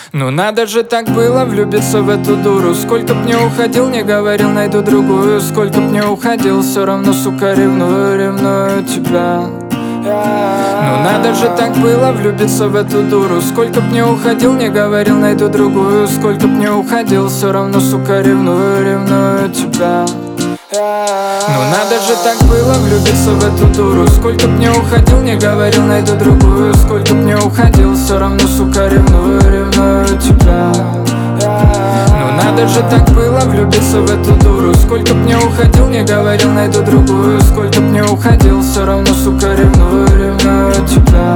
Ну надо же так было влюбиться в эту дуру. Сколько б не уходил, не говорил, найду другую. Сколько б не уходил, все равно, сука, ревную тебя. Ну надо же так было влюбиться в эту дуру. Сколько б не уходил, не говорил, найду другую. Сколько б не уходил, все равно, сука, ревную тебя. Ну надо же так было влюбиться в эту дуру. Сколько б не уходил, не говорил, найду другую. Сколько б не уходил, все равно, сука, ревную тебя. Ну надо же так было влюбиться в эту дуру. Сколько б не уходил, не говорил, найду другую. Сколько б не уходил, все равно, сука, ревную тебя.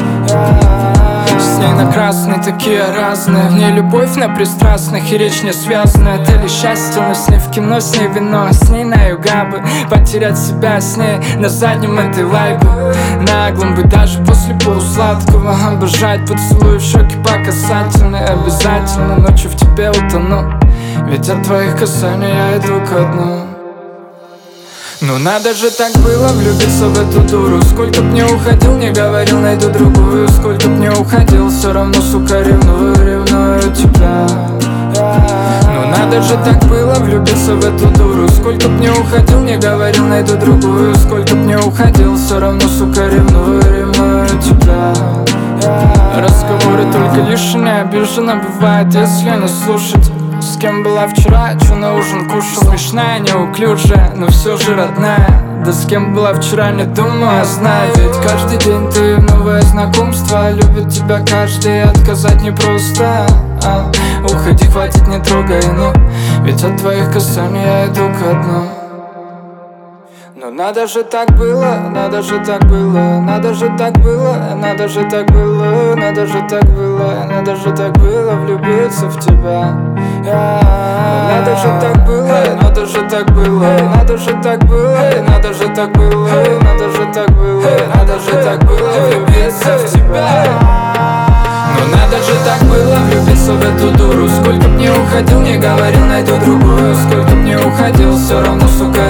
С ней на красной такие разные. В ней любовь на пристрастных и речь не связанная. Это ли счастье, но с ней в кино, с ней вино, с ней на югабы. Потерять себя с ней на заднем этой лайбы. Наглым быть даже после полусладкого. Обожать поцелуи в щеки по касательной. Обязательно ночью в тебе утону, ведь от твоих касаний я иду ко дну. Ну надо же так было влюбиться в эту дуру. Сколько б не уходил, не говорил, найду другую. Сколько б не уходил, все равно, сука, ревную тебя. Ну надо же так было влюбиться в эту дуру. Сколько б не уходил, не говорил, найду другую. Сколько б не уходил, все равно, сука, ревную тебя. Разговоры только лишние, обиженно бывает, если не слушать. С кем была вчера, чё на ужин кушал. Смешная, неуклюжая, но все же родная. Да с кем была вчера, не думаю, а знаю. Ведь каждый день ты новое знакомство. Любит тебя каждый, отказать непросто. Уходи, хватит, не трогай, ну. Ведь от твоих касаний я иду ко дну. Но надо же так было, надо же так было, надо же так было, надо же так было, надо же так было, надо же так было влюбиться в тебя. Надо же так было, надо же так было, надо же так было, надо же так было, надо же так было, надо же так было влюбиться в тебя. Но надо же так было влюбиться в эту дуру. Сколько б не уходил, не говорил, найду другую. Сколько б не уходил, все равно, сука,